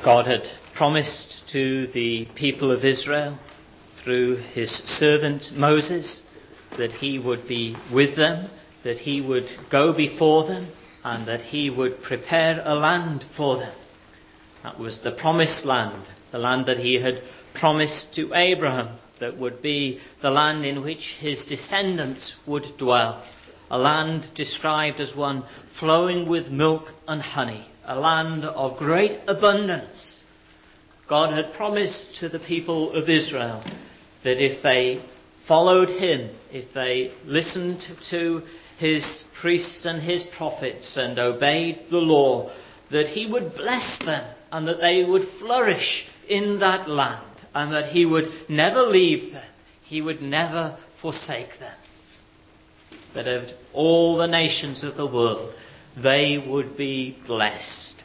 God had promised to the people of Israel through his servant Moses that he would be with them, that he would go before them, and that he would prepare a land for them. That was the promised land, the land that he had promised to Abraham, that would be the land in which his descendants would dwell. A land described as one flowing with milk and honey, a land of great abundance. God had promised to the people of Israel that if they followed him, if they listened to his priests and his prophets and obeyed the law, that he would bless them and that they would flourish in that land and that he would never leave them, he would never forsake them. That of all the nations of the world, they would be blessed.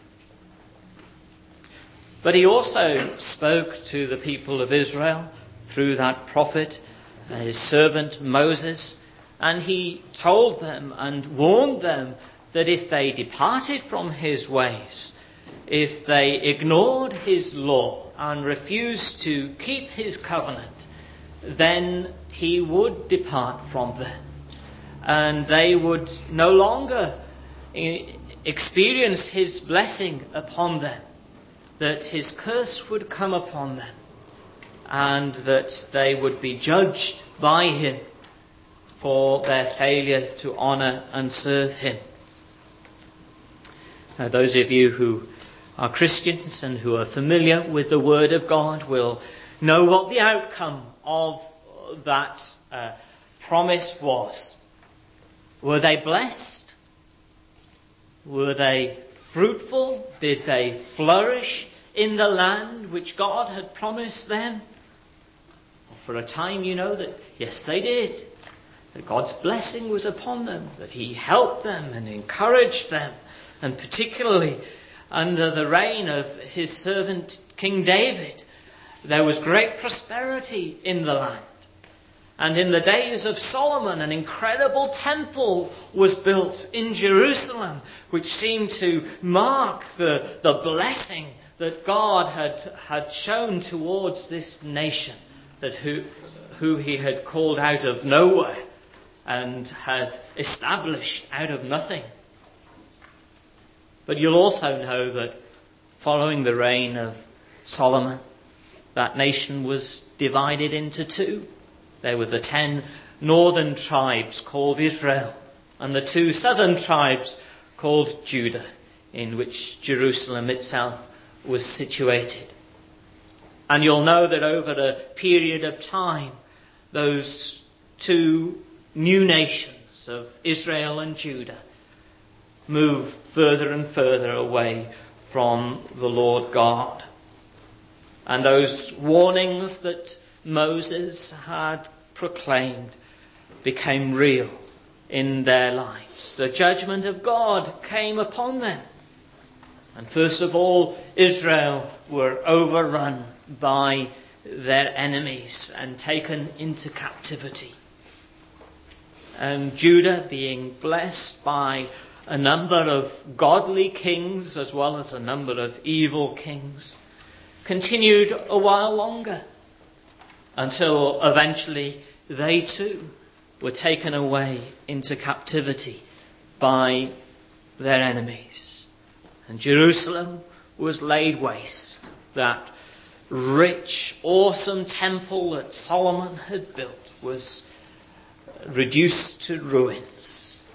But he also spoke to the people of Israel through that prophet, his servant Moses, and he told them and warned them that if they departed from his ways, if they ignored his law and refused to keep his covenant, then he would depart from them. And they would no longer experience his blessing upon them, that his curse would come upon them, and that they would be judged by him for their failure to honour and serve him. Now, those of you who are Christians and who are familiar with the Word of God will know what the outcome of that promise was. Were they blessed? Were they fruitful? Did they flourish in the land which God had promised them? For a time, you know that, yes, they did. That God's blessing was upon them, that he helped them and encouraged them, and particularly under the reign of his servant King David, there was great prosperity in the land. And in the days of Solomon, an incredible temple was built in Jerusalem, which seemed to mark the blessing that God had shown towards this nation, that who he had called out of nowhere and had established out of nothing. But you'll also know that following the reign of Solomon, that nation was divided into two. There were the 10 northern tribes called Israel and the 2 southern tribes called Judah, in which Jerusalem itself was situated. And you'll know that over a period of time, those 2 new nations of Israel and Judah moved further and further away from the Lord God. And those warnings that Moses had proclaimed became real in their lives. The judgment of God came upon them. And first of all, Israel were overrun by their enemies and taken into captivity. And Judah, being blessed by a number of godly kings as well as a number of evil kings, continued a while longer, until eventually they too were taken away into captivity by their enemies. And Jerusalem was laid waste. That rich, awesome temple that Solomon had built was reduced to ruins.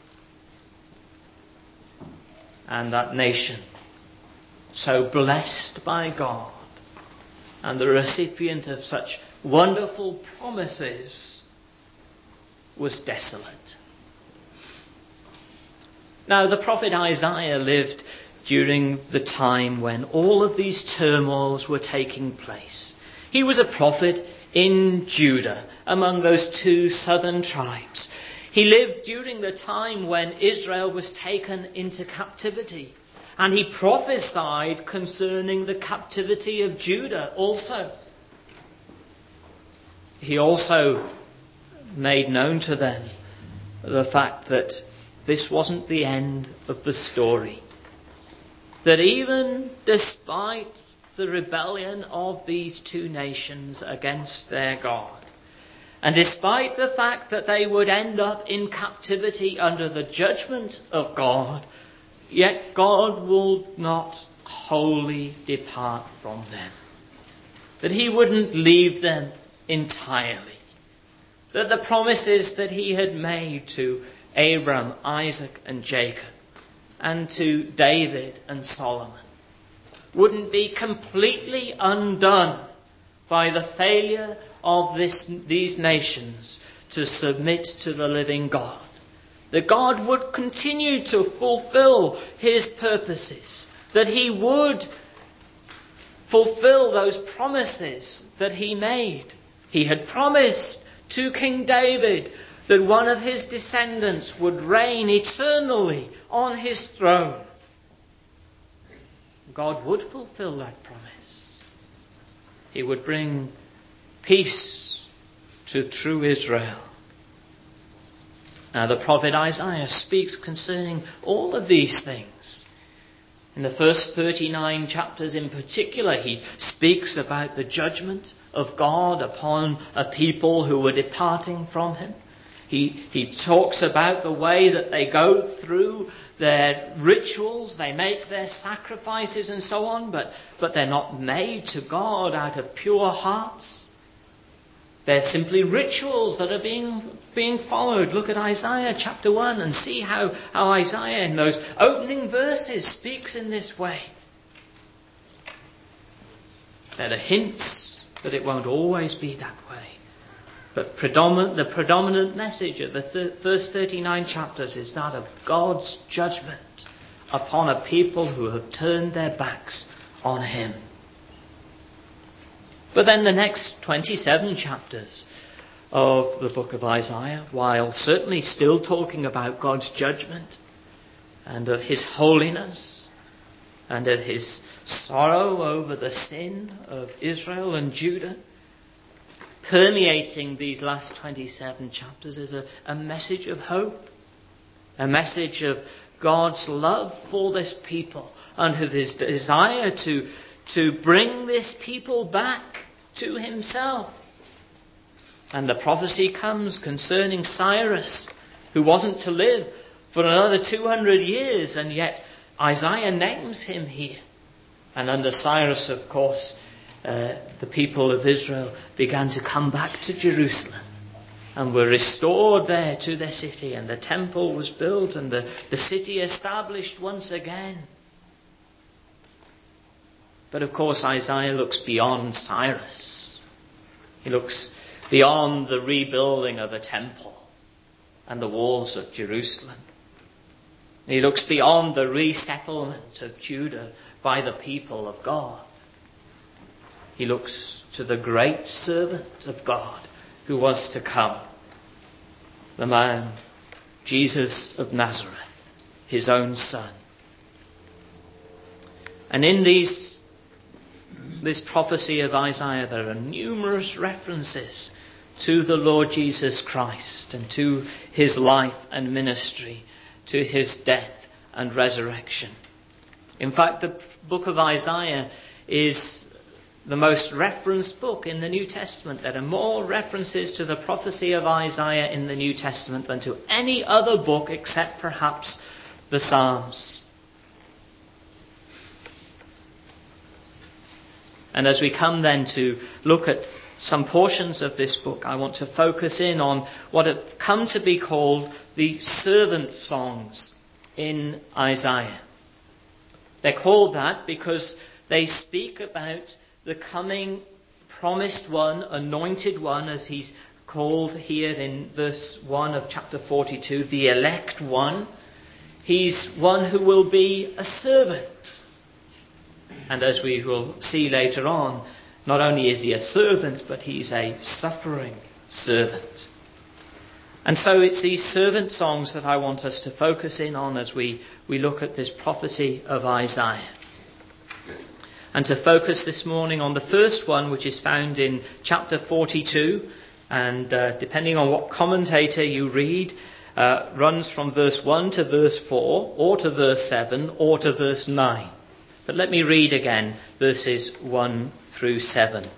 And that nation, so blessed by God and the recipient of such wonderful promises, was desolate. Now, the prophet Isaiah lived during the time when all of these turmoils were taking place. He was a prophet in Judah, among those 2 southern tribes. He lived during the time when Israel was taken into captivity. And he prophesied concerning the captivity of Judah also. He also made known to them the fact that this wasn't the end of the story. That even despite the rebellion of these two nations against their God. And despite the fact that they would end up in captivity under the judgment of God, yet God will not wholly depart from them. That he wouldn't leave them entirely. That the promises that he had made to Abram, Isaac and Jacob, and to David and Solomon, wouldn't be completely undone by the failure of these nations to submit to the living God. That God would continue to fulfill his purposes. That he would fulfill those promises that he made. He had promised to King David that one of his descendants would reign eternally on his throne. God would fulfill that promise. He would bring peace to true Israel. Now the prophet Isaiah speaks concerning all of these things. In the first 39 chapters in particular, he speaks about the judgment of God upon a people who were departing from him. He talks about the way that they go through their rituals, they make their sacrifices and so on, but they're not made to God out of pure hearts. They're simply rituals that are being followed. Look at Isaiah chapter 1 and see how Isaiah in those opening verses speaks in this way. There are hints that it won't always be that way. But the predominant message of the first 39 chapters is that of God's judgment upon a people who have turned their backs on him. But then the next 27 chapters of the book of Isaiah, while certainly still talking about God's judgment and of his holiness and of his sorrow over the sin of Israel and Judah, permeating these last 27 chapters is a message of hope, a message of God's love for this people and of his desire to bring this people back to himself. And the prophecy comes concerning Cyrus, who wasn't to live for another 200 years, and yet Isaiah names him here. And under Cyrus, of course, the people of Israel began to come back to Jerusalem and were restored there to their city, and the temple was built and the city established once again. But of course Isaiah looks beyond Cyrus. He looks beyond the rebuilding of a temple and the walls of Jerusalem. He looks beyond the resettlement of Judah by the people of God. He looks to the great servant of God who was to come. The man, Jesus of Nazareth, his own son. And in this prophecy of Isaiah, there are numerous references to the Lord Jesus Christ and to his life and ministry, to his death and resurrection. In fact, the book of Isaiah is the most referenced book in the New Testament. There are more references to the prophecy of Isaiah in the New Testament than to any other book except perhaps the Psalms. And as we come then to look at some portions of this book, I want to focus in on what have come to be called the servant songs in Isaiah. They're called that because they speak about the coming promised one, anointed one, as he's called here in verse 1 of chapter 42, the elect one. He's one who will be a servant. And as we will see later on, not only is he a servant, but he's a suffering servant. And so it's these servant songs that I want us to focus in on as we look at this prophecy of Isaiah. And to focus this morning on the first one, which is found in chapter 42, and depending on what commentator you read, runs from verse 1 to verse 4, or to verse 7, or to verse 9. But let me read again verses 1 through 7.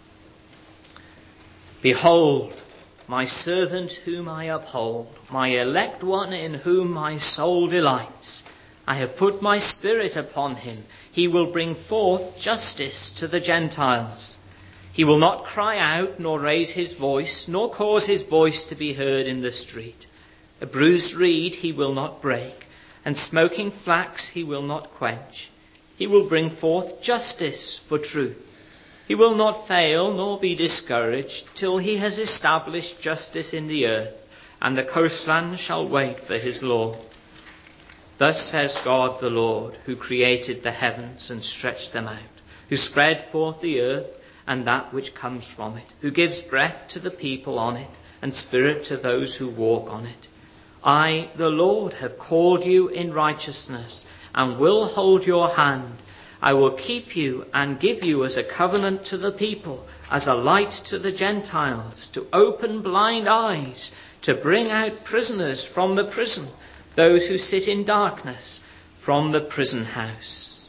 Behold, my servant whom I uphold, my elect one in whom my soul delights. I have put my spirit upon him. He will bring forth justice to the Gentiles. He will not cry out, nor raise his voice, nor cause his voice to be heard in the street. A bruised reed he will not break, and smoking flax he will not quench. He will bring forth justice for truth. He will not fail nor be discouraged till he has established justice in the earth, and the coastland shall wait for his law. Thus says God the Lord, who created the heavens and stretched them out, who spread forth the earth and that which comes from it, who gives breath to the people on it, and spirit to those who walk on it. I, the Lord, have called you in righteousness, and will hold your hand. I will keep you and give you as a covenant to the people, as a light to the Gentiles, to open blind eyes, to bring out prisoners from the prison, those who sit in darkness from the prison house.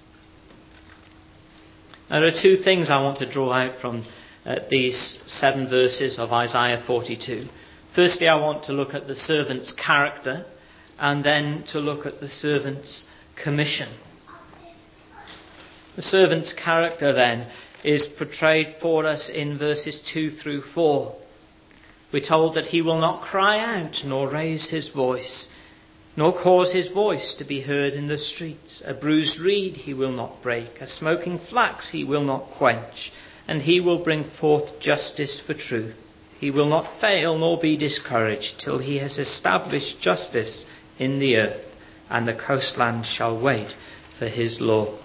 Now, there are two things I want to draw out from these 7 verses of Isaiah 42. Firstly, I want to look at the servant's character, and then to look at the servant's commission. The servant's character, then, is portrayed for us in verses 2 through 4. We're told that he will not cry out, nor raise his voice, nor cause his voice to be heard in the streets. A bruised reed he will not break, a smoking flax he will not quench, and he will bring forth justice for truth. He will not fail nor be discouraged till he has established justice in the earth, and the coastland shall wait for his law.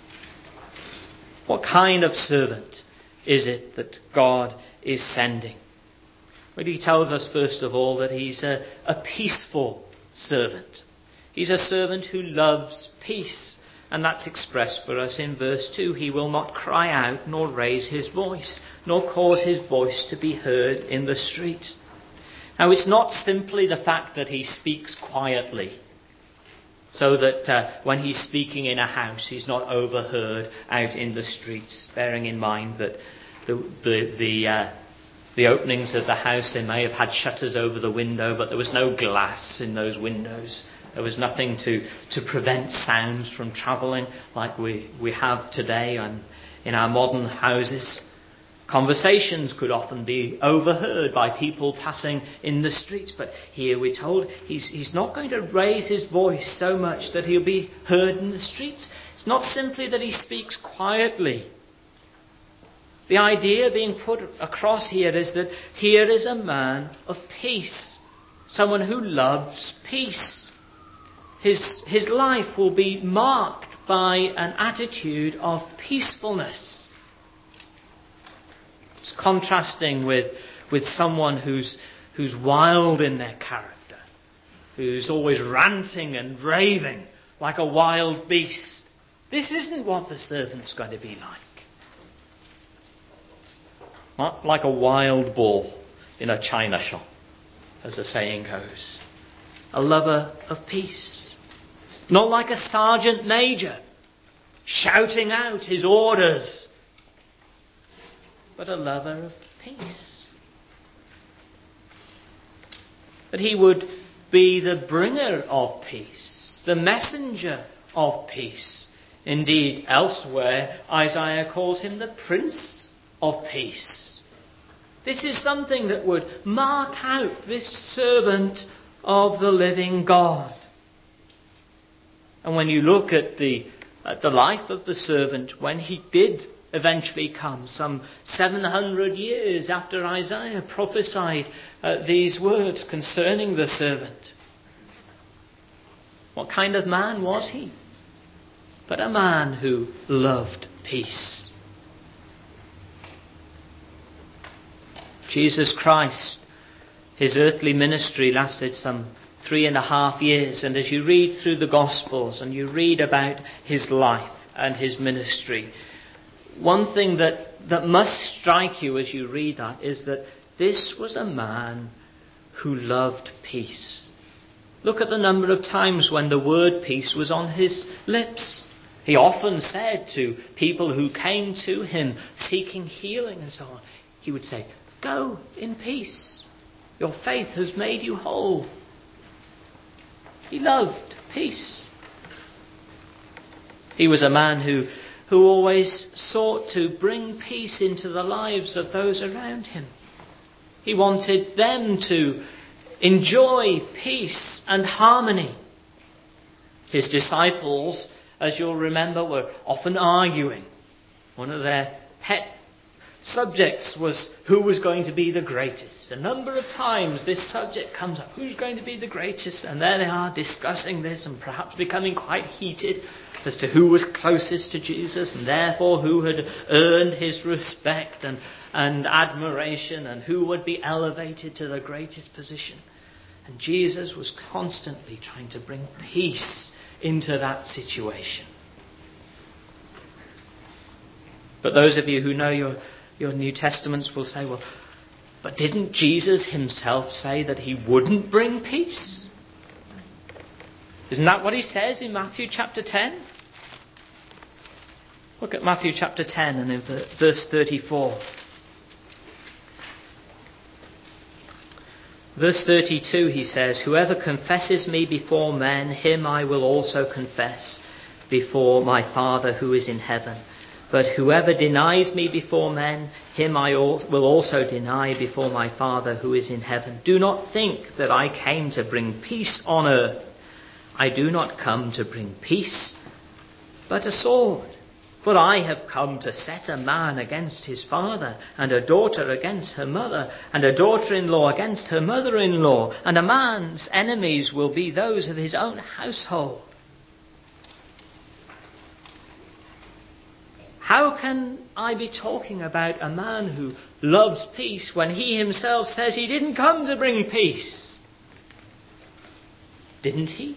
What kind of servant is it that God is sending? Well, he tells us first of all that he's a peaceful servant. He's a servant who loves peace, and that's expressed for us in verse 2. He will not cry out nor raise his voice, nor cause his voice to be heard in the street. Now, it's not simply the fact that he speaks quietly, so that when he's speaking in a house, he's not overheard out in the streets, bearing in mind that the openings of the house, they may have had shutters over the window, but there was no glass in those windows. There was nothing to prevent sounds from travelling like we have today in our modern houses. Conversations could often be overheard by people passing in the streets, but here we're told he's not going to raise his voice so much that he'll be heard in the streets. It's not simply that he speaks quietly. The idea being put across here is that here is a man of peace, someone who loves peace. His life will be marked by an attitude of peacefulness. It's contrasting with someone who's wild in their character, who's always ranting and raving like a wild beast. This isn't what the servant's going to be like. Not like a wild boar in a china shop, as the saying goes. A lover of peace. Not like a sergeant major shouting out his orders, but a lover of peace. That he would be the bringer of peace, the messenger of peace. Indeed, elsewhere, Isaiah calls him the Prince of Peace. This is something that would mark out this servant of the living God. And when you look at the life of the servant, when he did eventually come, some 700 years after Isaiah prophesied these words concerning the servant, what kind of man was he? But a man who loved peace. Jesus Christ, his earthly ministry lasted some 3.5 years, and as you read through the Gospels and you read about his life and his ministry, one thing that must strike you as you read that is that this was a man who loved peace. Look at the number of times when the word peace was on his lips. He often said to people who came to him seeking healing and so on, he would say, "Go in peace. Your faith has made you whole." He loved peace. He was a man who always sought to bring peace into the lives of those around him. He wanted them to enjoy peace and harmony. His disciples, as you'll remember, were often arguing. One of their pet subjects was who was going to be the greatest. A number of times this subject comes up. Who's going to be the greatest? And there they are discussing this and perhaps becoming quite heated as to who was closest to Jesus and therefore who had earned his respect and admiration and who would be elevated to the greatest position. And Jesus was constantly trying to bring peace into that situation. But those of you who know your New Testaments will say, well, but didn't Jesus himself say that he wouldn't bring peace? Isn't that what he says in Matthew chapter 10? Look at Matthew chapter 10 and in verse 34. Verse 32 he says, "Whoever confesses me before men, him I will also confess before my Father who is in heaven. But whoever denies me before men, him I will also deny before my Father who is in heaven. Do not think that I came to bring peace on earth. I do not come to bring peace, but a sword. For I have come to set a man against his father, and a daughter against her mother, and a daughter-in-law against her mother-in-law, and a man's enemies will be those of his own household." How can I be talking about a man who loves peace when he himself says he didn't come to bring peace? Didn't he?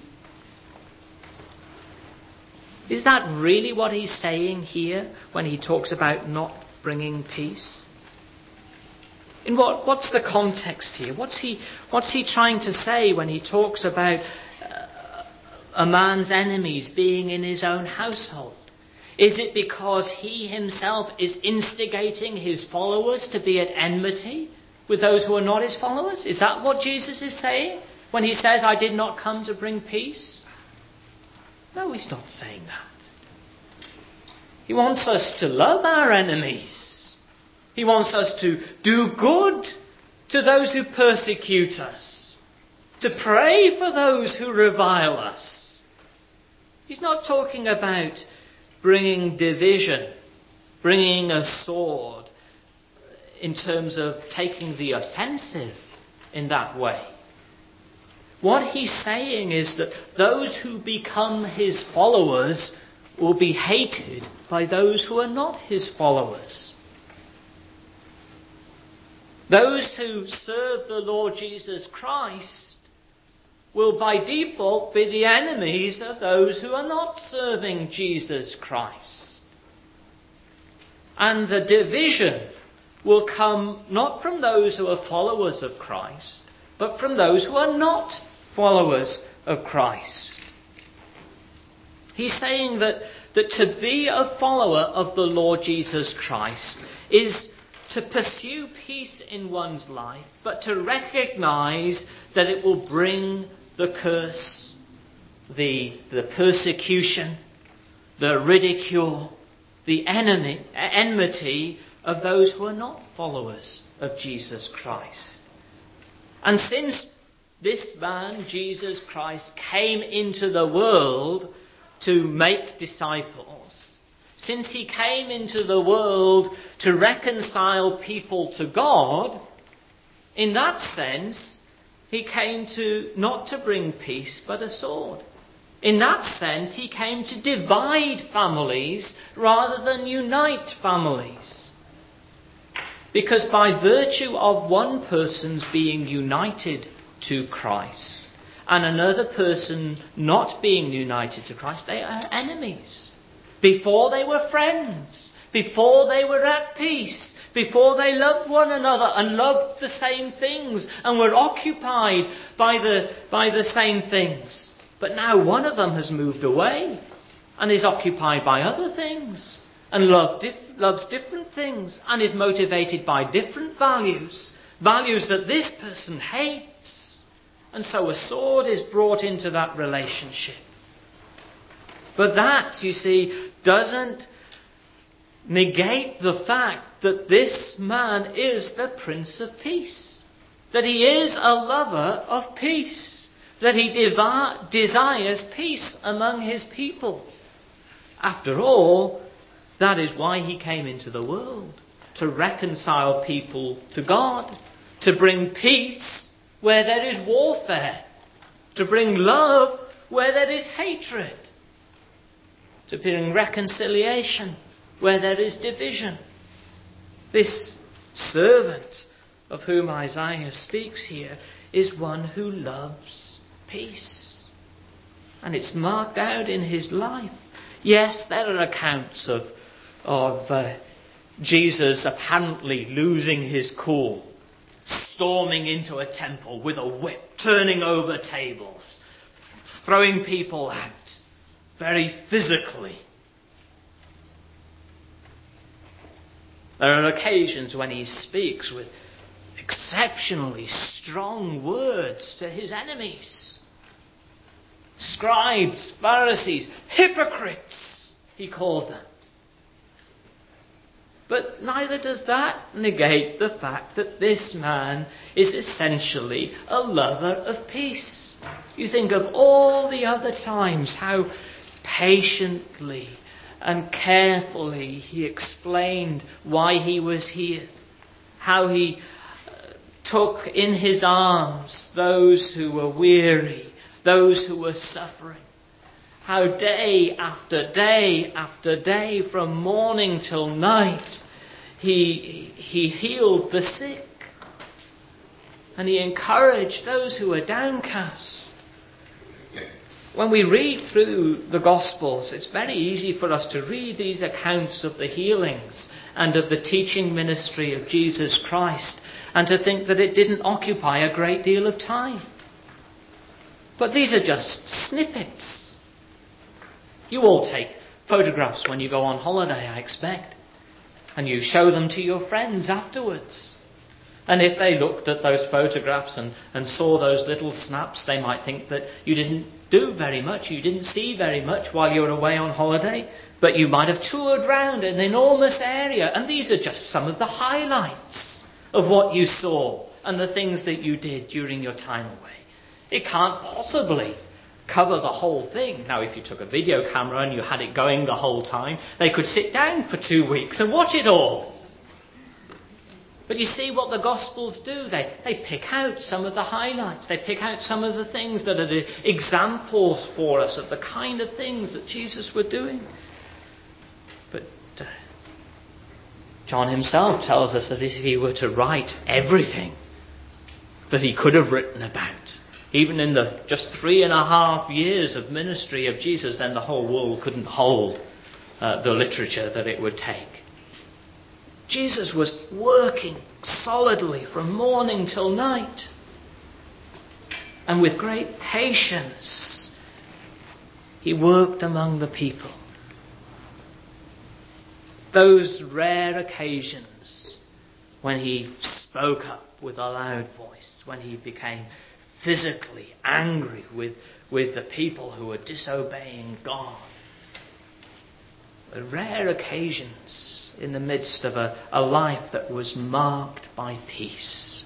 Is that really what he's saying here when he talks about not bringing peace? In what's the context here? What's he trying to say when he talks about a man's enemies being in his own household? Is it because he himself is instigating his followers to be at enmity with those who are not his followers? Is that what Jesus is saying when he says, "I did not come to bring peace"? No, he's not saying that. He wants us to love our enemies. He wants us to do good to those who persecute us, to pray for those who revile us. He's not talking about bringing division, bringing a sword in terms of taking the offensive in that way. What he's saying is that those who become his followers will be hated by those who are not his followers. Those who serve the Lord Jesus Christ will by default be the enemies of those who are not serving Jesus Christ. And the division will come not from those who are followers of Christ, but from those who are not followers of Christ. He's saying that to be a follower of the Lord Jesus Christ is to pursue peace in one's life, but to recognize that it will bring the curse, the persecution, the ridicule, the enmity of those who are not followers of Jesus Christ. And since this man, Jesus Christ, came into the world to make disciples, since he came into the world to reconcile people to God, in that sense, he came not to bring peace, but a sword. In that sense, he came to divide families rather than unite families. Because by virtue of one person's being united to Christ and another person not being united to Christ, they are enemies. Before they were friends, before they were at peace, before they loved one another and loved the same things and were occupied by the same things. But now one of them has moved away and is occupied by other things and loves different things and is motivated by different values that this person hates. And so a sword is brought into that relationship. But that, you see, doesn't negate the fact that this man is the Prince of Peace. That he is a lover of peace. That he desires peace among his people. After all, that is why he came into the world. To reconcile people to God. To bring peace where there is warfare. To bring love where there is hatred. To bring reconciliation where there is division. This servant of whom Isaiah speaks here is one who loves peace. And it's marked out in his life. Yes, there are accounts of Jesus apparently losing his cool, storming into a temple with a whip, turning over tables, throwing people out, very physically. There are occasions when he speaks with exceptionally strong words to his enemies. Scribes, Pharisees, hypocrites, he called them. But neither does that negate the fact that this man is essentially a lover of peace. You think of all the other times how patiently and carefully he explained why he was here. How he took in his arms those who were weary, those who were suffering. How day after day after day, from morning till night, he healed the sick. And he encouraged those who were downcast. When we read through the Gospels, it's very easy for us to read these accounts of the healings and of the teaching ministry of Jesus Christ and to think that it didn't occupy a great deal of time. But these are just snippets. You all take photographs when you go on holiday, I expect, and you show them to your friends afterwards. And if they looked at those photographs and saw those little snaps, they might think that you didn't do very much, you didn't see very much while you were away on holiday, but you might have toured round an enormous area, and these are just some of the highlights of what you saw and the things that you did during your time away. It can't possibly cover the whole thing. Now, if you took a video camera and you had it going the whole time, they could sit down for 2 weeks and watch it all. But you see what the Gospels do. They pick out some of the highlights. They pick out some of the things that are the examples for us of the kind of things that Jesus were doing. But John himself tells us that if he were to write everything that he could have written about, even in the just 3.5 years of ministry of Jesus, then the whole world couldn't hold the literature that it would take. Jesus was working solidly from morning till night. And with great patience, he worked among the people. Those rare occasions when he spoke up with a loud voice, when he became physically angry with the people who were disobeying God. Rare occasions in the midst of a life that was marked by peace.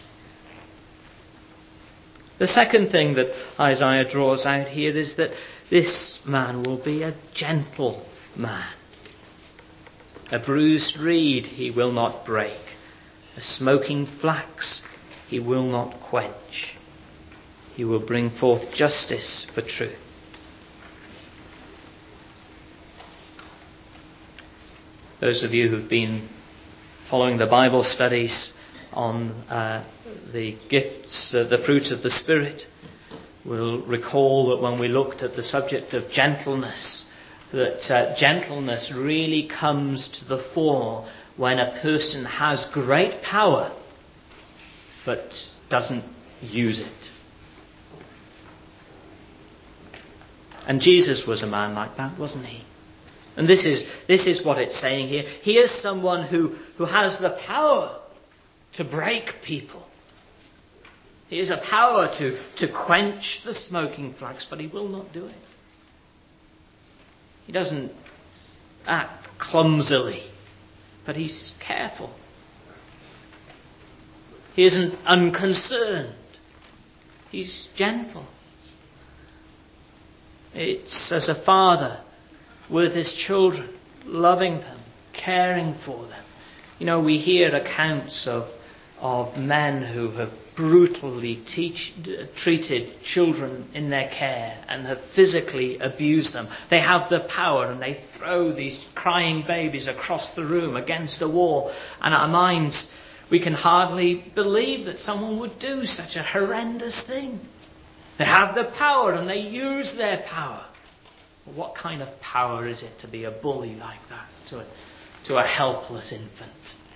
The second thing that Isaiah draws out here is that this man will be a gentle man. A bruised reed he will not break. A smoking flax he will not quench. He will bring forth justice for truth. Those of you who've been following the Bible studies on the gifts, the fruits of the Spirit, will recall that when we looked at the subject of gentleness, that gentleness really comes to the fore when a person has great power but doesn't use it. And Jesus was a man like that, wasn't he? And this is what it's saying here. He is someone who has the power to break people. He has a power to quench the smoking flax, but he will not do it. He doesn't act clumsily, but he's careful. He isn't unconcerned. He's gentle. It's as a father with his children, loving them, caring for them. You know, we hear accounts of men who have brutally treated children in their care and have physically abused them. They have the power and they throw these crying babies across the room against a wall. And our minds, we can hardly believe that someone would do such a horrendous thing. They have the power and they use their power. What kind of power is it to be a bully like that to a helpless infant?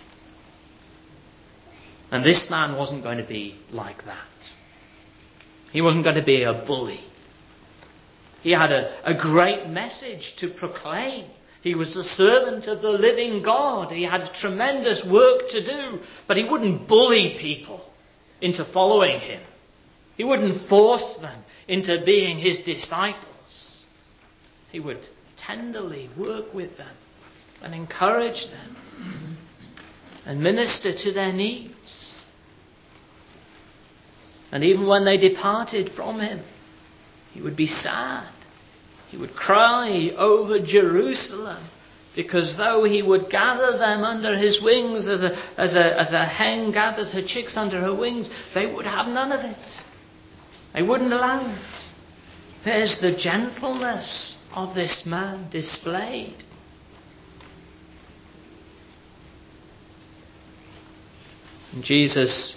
And this man wasn't going to be like that. He wasn't going to be a bully. He had a great message to proclaim. He was the servant of the living God. He had tremendous work to do, but he wouldn't bully people into following him. He wouldn't force them into being his disciples. He would tenderly work with them and encourage them and minister to their needs. And even when they departed from him, he would be sad. He would cry over Jerusalem, because though he would gather them under his wings as a hen gathers her chicks under her wings, they would have none of it. They wouldn't allow it. There's the gentleness of this man displayed. And Jesus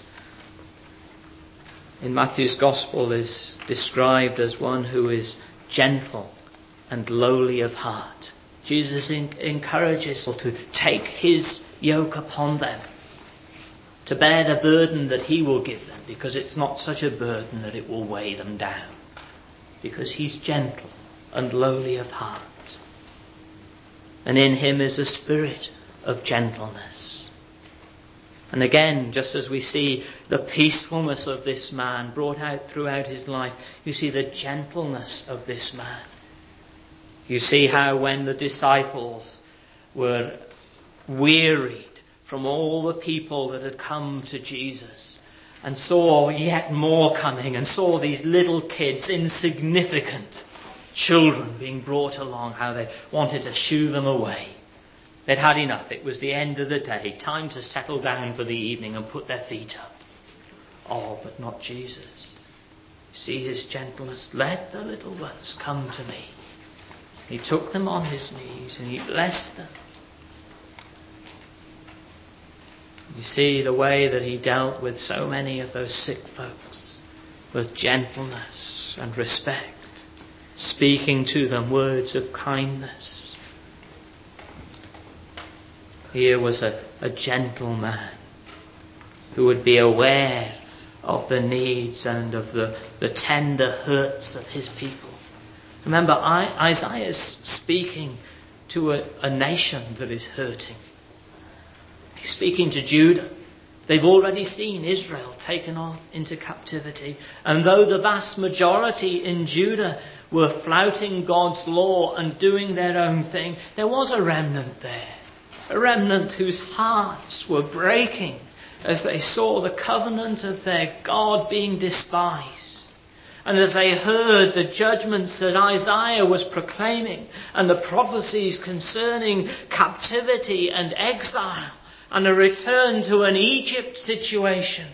in Matthew's Gospel is described as one who is gentle and lowly of heart. Jesus encourages us to take his yoke upon them, to bear the burden that he will give them, because it's not such a burden that it will weigh them down, because he's gentle and lowly of heart. And in him is a spirit of gentleness. And again, just as we see the peacefulness of this man brought out throughout his life, you see the gentleness of this man. You see how when the disciples were wearied from all the people that had come to Jesus and saw yet more coming and saw these little kids, insignificant children being brought along, how they wanted to shoo them away. They'd had enough. It was the end of the day. Time to settle down for the evening and put their feet up. Oh, but not Jesus. See his gentleness. Let the little ones come to me. He took them on his knees and he blessed them. You see the way that he dealt with so many of those sick folks, with gentleness and respect, speaking to them words of kindness. Here was a gentle man who would be aware of the needs and of the tender hurts of his people. Remember, Isaiah is speaking to a nation that is hurting. He's speaking to Judah. They've already seen Israel taken off into captivity. And though the vast majority in Judah were flouting God's law and doing their own thing, there was a remnant there. A remnant whose hearts were breaking as they saw the covenant of their God being despised. And as they heard the judgments that Isaiah was proclaiming and the prophecies concerning captivity and exile and a return to an Egypt situation.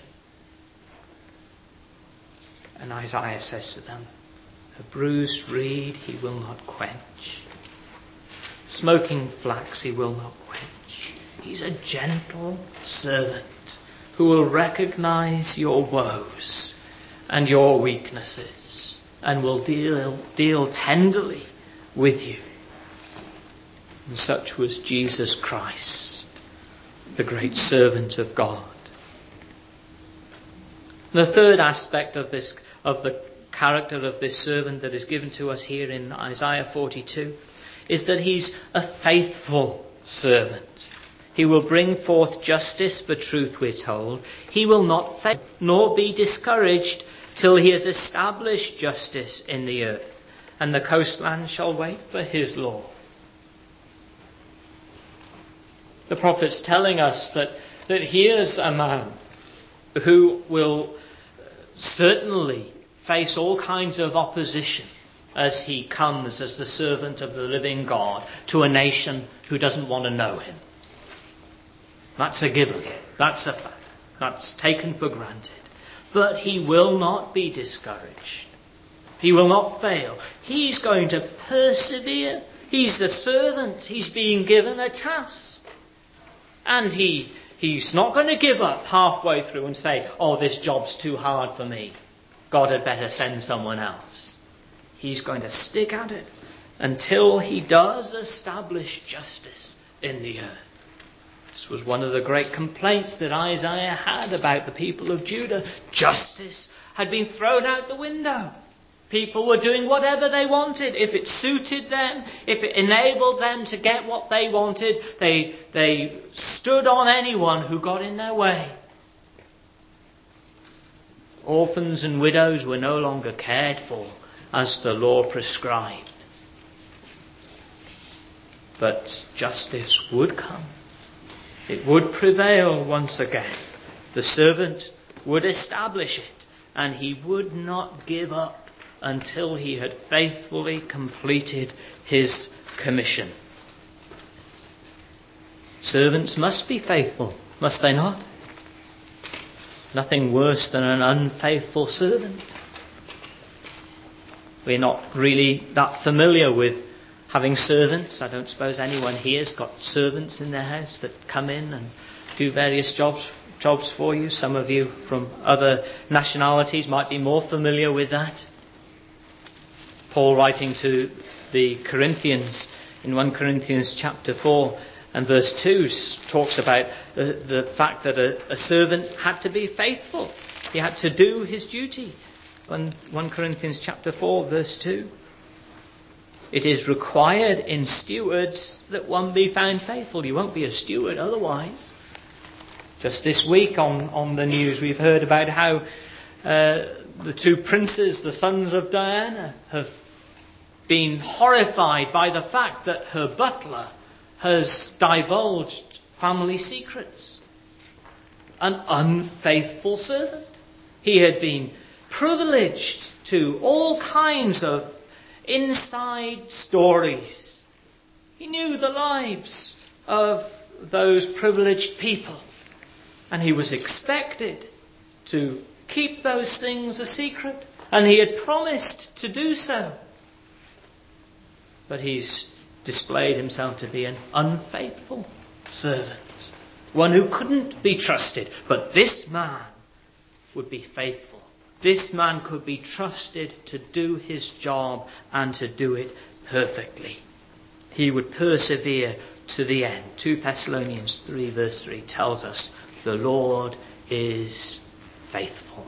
And Isaiah says to them, a bruised reed he will not quench. Smoking flax he will not quench. He's a gentle servant who will recognize your woes and your weaknesses and will deal tenderly with you. And such was Jesus Christ, the great servant of God. The third aspect of the character of this servant that is given to us here in Isaiah 42 is that he's a faithful servant. He will bring forth justice for truth, we're told. He will not fail nor be discouraged till he has established justice in the earth, and the coastland shall wait for his law. The prophet's telling us that here's a man who will certainly face all kinds of opposition as he comes as the servant of the living God to a nation who doesn't want to know him. That's a given. That's a fact. That's taken for granted. But he will not be discouraged. He will not fail. He's going to persevere. He's the servant. He's being given a task. And he's not going to give up halfway through and say, oh, this job's too hard for me. God had better send someone else. He's going to stick at it until he does establish justice in the earth. This was one of the great complaints that Isaiah had about the people of Judah. Justice had been thrown out the window. People were doing whatever they wanted. If it suited them, if it enabled them to get what they wanted, they stood on anyone who got in their way. Orphans and widows were no longer cared for as the law prescribed. But justice would come. It would prevail once again. The servant would establish it, and he would not give up until he had faithfully completed his commission. Servants must be faithful, must they not? Nothing worse than an unfaithful servant. We're not really that familiar with having servants. I don't suppose anyone here's got servants in their house that come in and do various jobs for you. Some of you from other nationalities might be more familiar with that. Paul, writing to the Corinthians in 1 Corinthians chapter 4 and verse 2, talks about the fact that a servant had to be faithful. He had to do his duty. 1 Corinthians chapter 4 verse 2. It is required in stewards that one be found faithful. You won't be a steward otherwise. Just this week on the news we've heard about how the two princes, the sons of Diana, have been horrified by the fact that her butler has divulged family secrets. An unfaithful servant. He had been privileged to all kinds of inside stories. He knew the lives of those privileged people, and he was expected to keep those things a secret, and he had promised to do so. But he's displayed himself to be an unfaithful servant, one who couldn't be trusted. But this man would be faithful. This man could be trusted to do his job and to do it perfectly. He would persevere to the end. 2 Thessalonians 3 verse 3 tells us the Lord is faithful.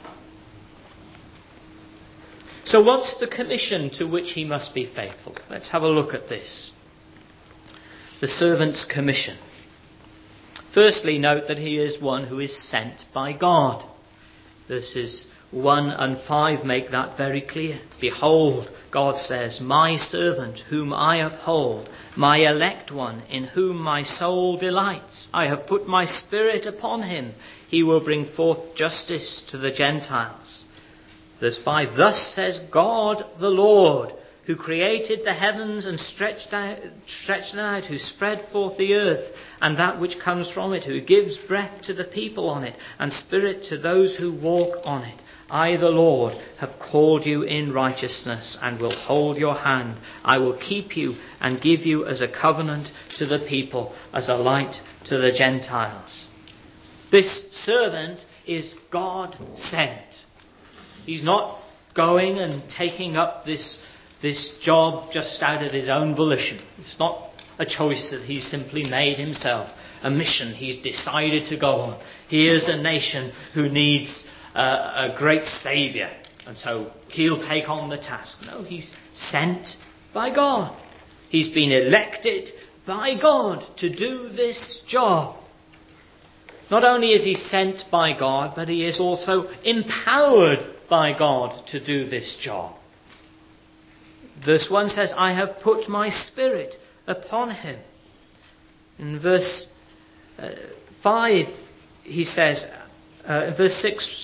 So what's the commission to which he must be faithful? Let's have a look at this. The servant's commission. Firstly, note that he is one who is sent by God. Verses 1 and 5 make that very clear. Behold, God says, my servant whom I uphold, my elect one in whom my soul delights. I have put my spirit upon him. He will bring forth justice to the Gentiles. Verse 5, thus says God the Lord, who created the heavens and stretched them out, who spread forth the earth and that which comes from it, who gives breath to the people on it and spirit to those who walk on it. I, the Lord, have called you in righteousness and will hold your hand. I will keep you and give you as a covenant to the people, as a light to the Gentiles. This servant is God sent. He's not going and taking up this job just out of his own volition. It's not a choice that he's simply made himself. A mission he's decided to go on. Here's a nation who needs a great saviour, and so he'll take on the task. No, he's sent by God. He's been elected by God to do this job. Not only is he sent by God, but he is also empowered by God to do this job. Verse 1 says, I have put my spirit upon him. In verse 5, he says, verse 6,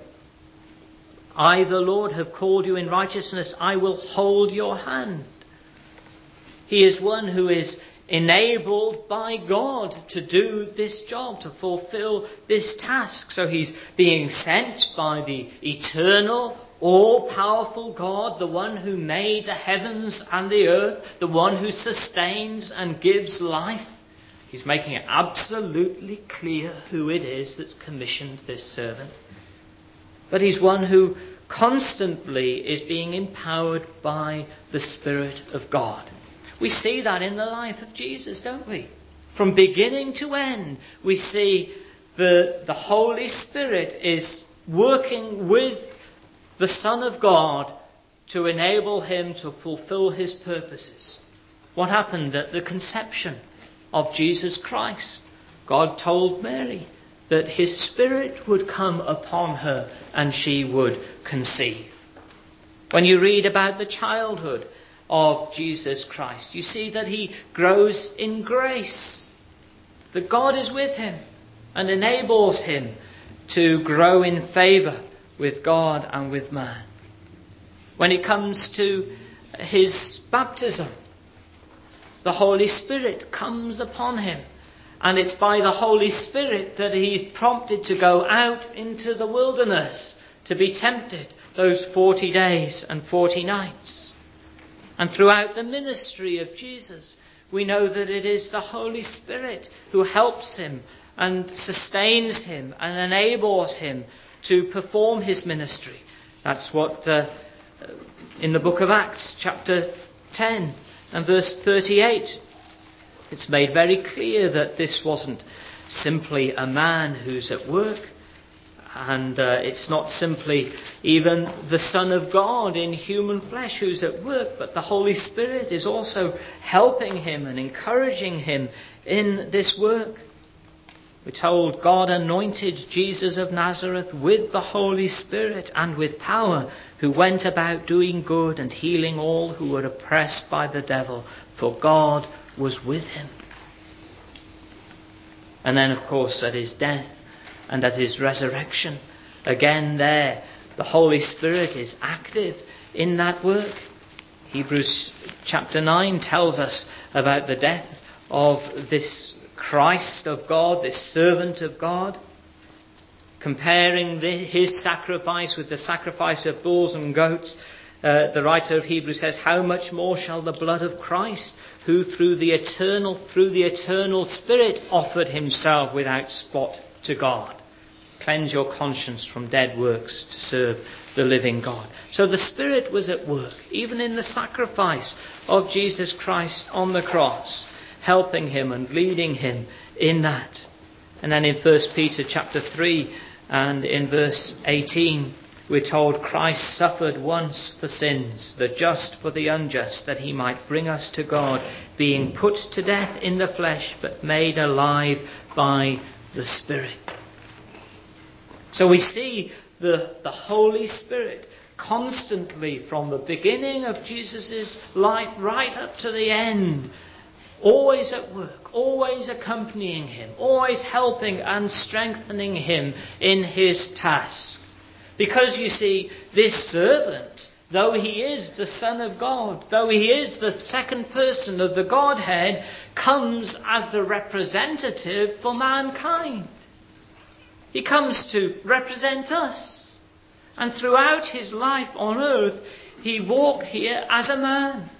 I, the Lord, have called you in righteousness. I will hold your hand. He is one who is enabled by God to do this job, to fulfill this task. So he's being sent by the eternal, all-powerful God, the one who made the heavens and the earth, the one who sustains and gives life. He's making it absolutely clear who it is that's commissioned this servant. But he's one who constantly is being empowered by the Spirit of God. We see that in the life of Jesus, don't we? From beginning to end, we see the Holy Spirit is working with the Son of God to enable him to fulfill his purposes. What happened at the conception of Jesus Christ? God told Mary that his Spirit would come upon her and she would conceive. When you read about the childhood of Jesus Christ, you see that he grows in grace, that God is with him and enables him to grow in favour with God and with man. When it comes to his baptism, the Holy Spirit comes upon him, and it's by the Holy Spirit that he's prompted to go out into the wilderness to be tempted those 40 days and 40 nights. And throughout the ministry of Jesus, we know that it is the Holy Spirit who helps him and sustains him and enables him to perform his ministry. That's what in the book of Acts, chapter 10 and verse 38, it's made very clear that this wasn't simply a man who's at work. And it's not simply even the Son of God in human flesh who's at work, but the Holy Spirit is also helping him and encouraging him in this work. We're told God anointed Jesus of Nazareth with the Holy Spirit and with power, who went about doing good and healing all who were oppressed by the devil, for God was with him. And then, of course, at his death and at his resurrection, again there, the Holy Spirit is active in that work. Hebrews chapter 9 tells us about the death of this Christ of God, this servant of God, comparing his sacrifice with the sacrifice of bulls and goats. The writer of Hebrews says, how much more shall the blood of Christ, who through the eternal Spirit offered himself without spot to God, cleanse your conscience from dead works to serve the living God. So the Spirit was at work, even in the sacrifice of Jesus Christ on the cross, helping him and leading him in that. And then in 1 Peter chapter 3 and in verse 18, we're told Christ suffered once for sins, the just for the unjust, that he might bring us to God, being put to death in the flesh, but made alive by the Spirit. So we see the Holy Spirit constantly, from the beginning of Jesus' life right up to the end, always at work, always accompanying him, always helping and strengthening him in his task. Because you see, this servant, though he is the Son of God, though he is the second person of the Godhead, comes as the representative for mankind. He comes to represent us. And throughout his life on earth, he walked here as a man.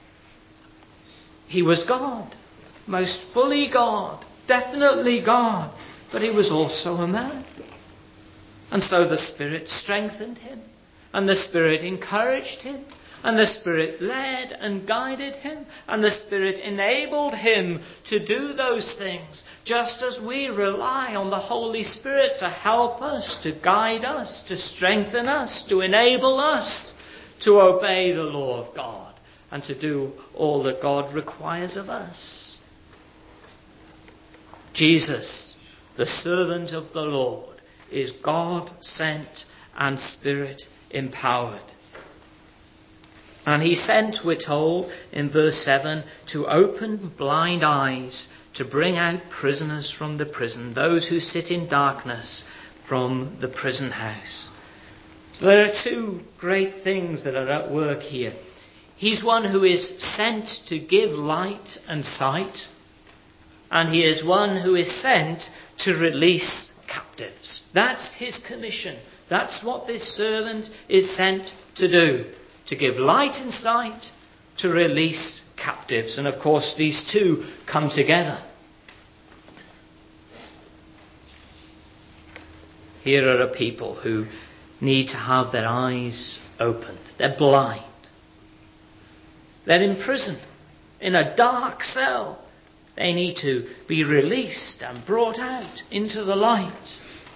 He was God, most fully God, definitely God, but he was also a man. And so the Spirit strengthened him, and the Spirit encouraged him, and the Spirit led and guided him, and the Spirit enabled him to do those things, just as we rely on the Holy Spirit to help us, to guide us, to strengthen us, to enable us to obey the law of God and to do all that God requires of us. Jesus, the servant of the Lord, is God sent and Spirit empowered. And he sent, we're told in verse 7, to open blind eyes, to bring out prisoners from the prison, those who sit in darkness from the prison house. So there are two great things that are at work here. He's one who is sent to give light and sight, and he is one who is sent to release captives. That's his commission. That's what this servant is sent to do, to give light and sight, to release captives. And of course these two come together. Here are a people who need to have their eyes opened. They're blind. They're in prison, in a dark cell. They need to be released and brought out into the light.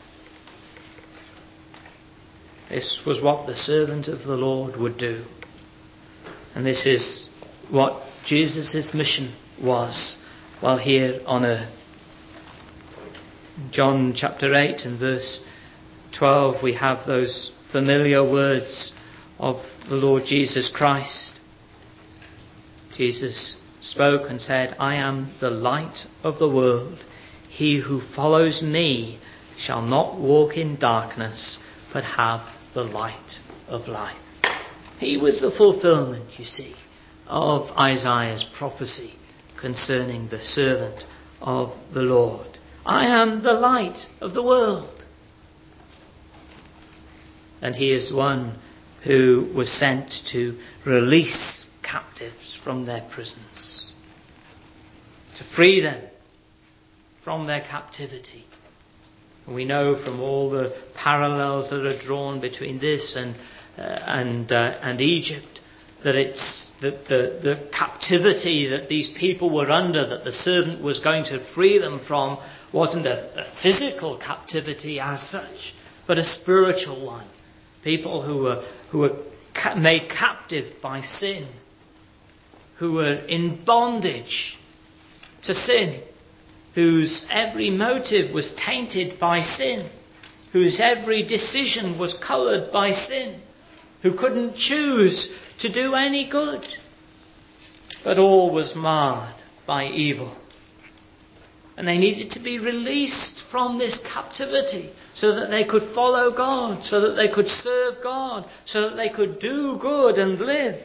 This was what the servant of the Lord would do. And this is what Jesus' mission was while here on earth. In John chapter 8 and verse 12, we have those familiar words of the Lord Jesus Christ. Jesus spoke and said, "I am the light of the world. He who follows me shall not walk in darkness, but have the light of life." He was the fulfillment, you see, of Isaiah's prophecy concerning the servant of the Lord. I am the light of the world. And he is one who was sent to release captives from their prisons, to free them from their captivity. And we know from all the parallels that are drawn between this and Egypt that it's the captivity that these people were under, that the servant was going to free them from, wasn't a physical captivity as such, but a spiritual one. People who were made captive by sin, who were in bondage to sin, whose every motive was tainted by sin, whose every decision was coloured by sin, who couldn't choose to do any good, but all was marred by evil. And they needed to be released from this captivity so that they could follow God, so that they could serve God, so that they could do good and live.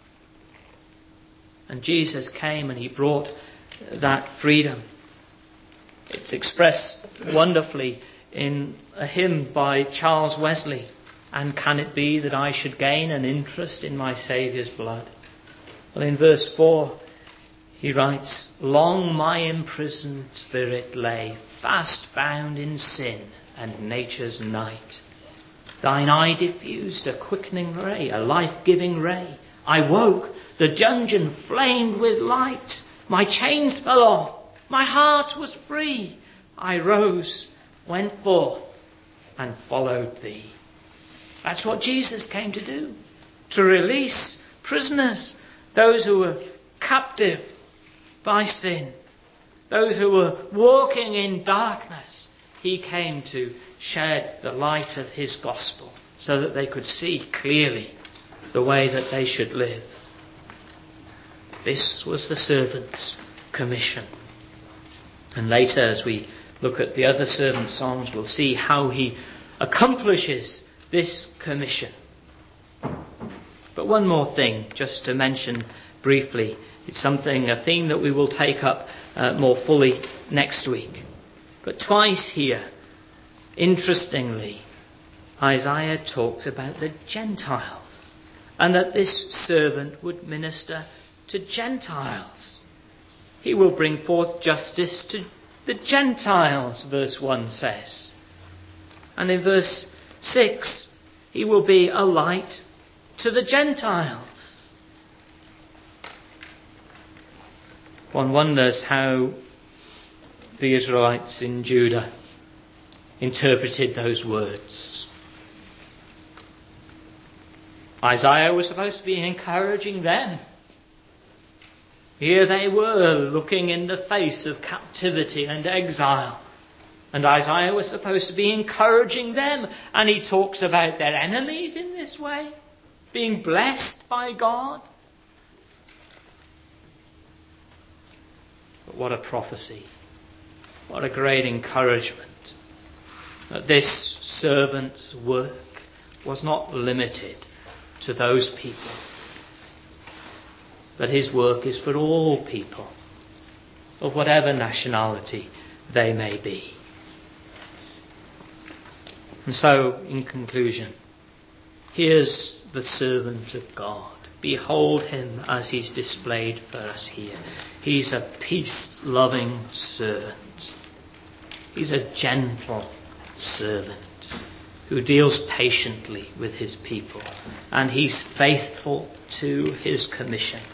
And Jesus came and he brought that freedom. It's expressed wonderfully in a hymn by Charles Wesley. And can it be that I should gain an interest in my Saviour's blood? Well, in verse 4, he writes, long my imprisoned spirit lay, fast bound in sin and nature's night. Thine eye diffused a quickening ray, a life-giving ray. I woke, the dungeon flamed with light. My chains fell off, my heart was free. I rose, went forth, and followed thee. That's what Jesus came to do, to release prisoners, those who were captive by sin, those who were walking in darkness. He came to shed the light of his gospel so that they could see clearly the way that they should live. This was the servant's commission. And later, as we look at the other servant songs, we'll see how he accomplishes this commission. But one more thing, just to mention briefly. It's a theme that we will take up more fully next week. But twice here, interestingly, Isaiah talks about the Gentiles, and that this servant would minister to Gentiles. He will bring forth justice to the Gentiles, verse 1 says. And in verse 6, he will be a light to the Gentiles. One wonders how the Israelites in Judah interpreted those words. Isaiah was supposed to be encouraging them Here they were, looking in the face of captivity and exile. And Isaiah was supposed to be encouraging them. And he talks about their enemies in this way, being blessed by God. But what a prophecy. What a great encouragement. That this servant's work was not limited to those people. But his work is for all people, of whatever nationality they may be. And so, in conclusion, here's the servant of God. Behold him as he's displayed for us here. He's a peace-loving servant. He's a gentle servant who deals patiently with his people. And he's faithful to his commission.